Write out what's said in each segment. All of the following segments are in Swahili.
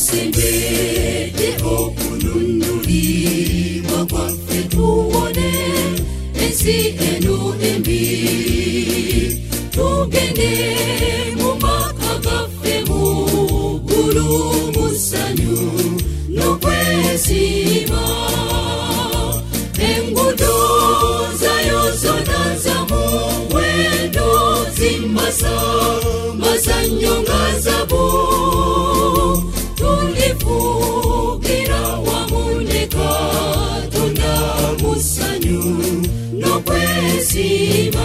Sembede okununuli wakwaffe tuwone ensi eno embi tugende mu maka gaffe mu ggulu mu ssanyu n'okwesiima enguudo zayo zonna za muwendo zimmasa mazannyo nga zabu tulifugira wamu ne Katonda mu ssanyu n'okwesiima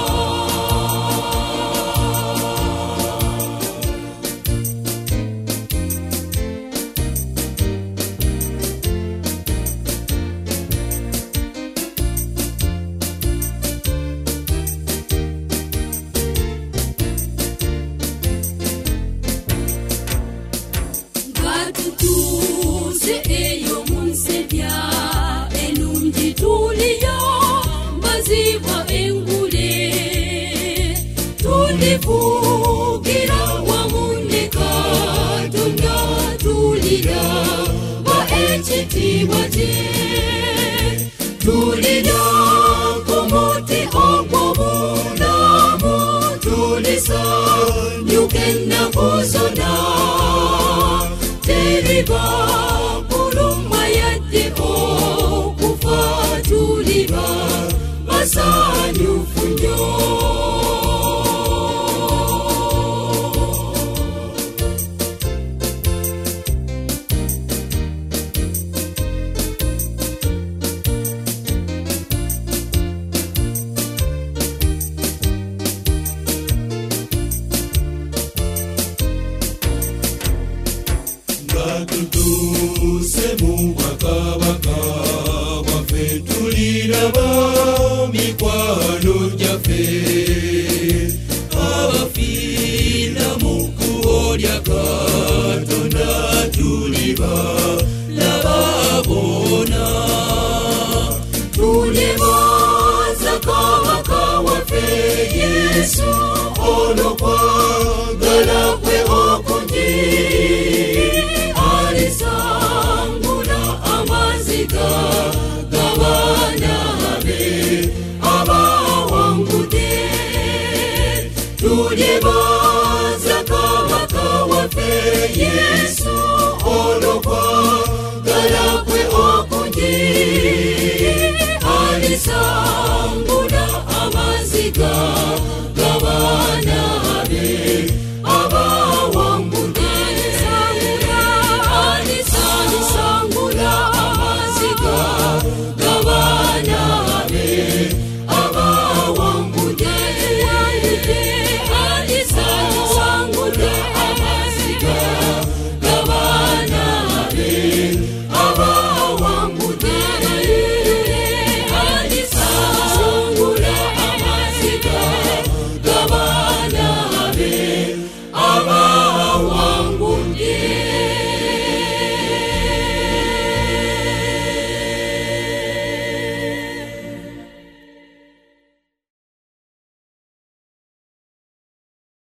tulifugira wamu ne Katonda tulira ba ekitiibwa kye tulira ku muti ogw'obulamu tulisanyuka ennaku zonna teriba kulumwa yadde okufa tuliba basanyufu nnyo. Tutuse mu bakabaka waffe tuliraba mikwano gyaffe abafiira mu kkubo lya Katonda tuliba laba boona tulibaza kabaka waffe Yesu olw'okwagala kwe okungi alisangula amaziga g'abaana be abawangudde tulibaza kabaka waffe Yesu olw'okwagala kwe okungi alisangula amaziga g'abaana be abawangudde alisangula amaziga g'abaana be abawangudde